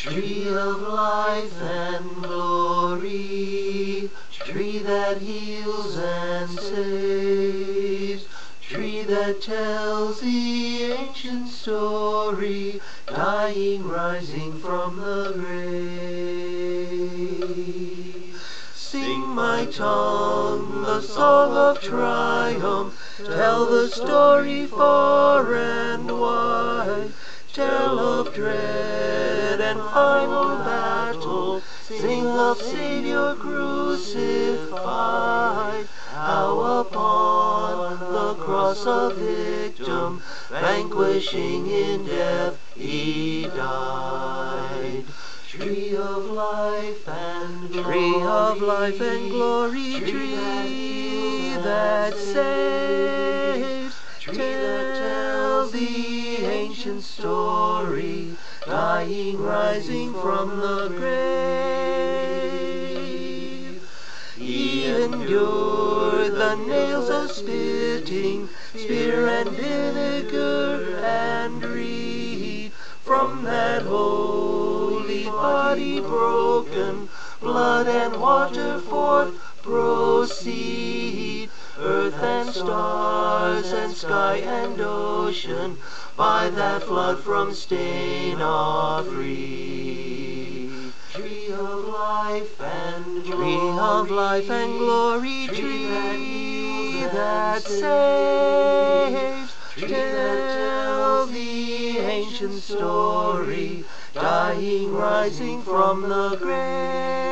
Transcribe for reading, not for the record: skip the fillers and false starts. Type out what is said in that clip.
Tree of life and glory, tree that heals and saves, tree that tells the ancient story, dying, rising from the grave. Sing, my tongue, the song of triumph, tell the story far and wide, tell of dread and final battle, sing of Savior crucified, how upon the cross a victim, vanquishing in death, he died. Tree of life and glory, tree that saves, tree that tells the ancient story, dying, rising from the grave. He endured the nails of spitting, spear and vinegar and reed, from that holy body broken, blood and water forth proceed. Earth and stars and sky and ocean, by that flood from stain are free. Tree of life and glory, tree that saves, tree that tells the ancient story, dying, rising from the grave.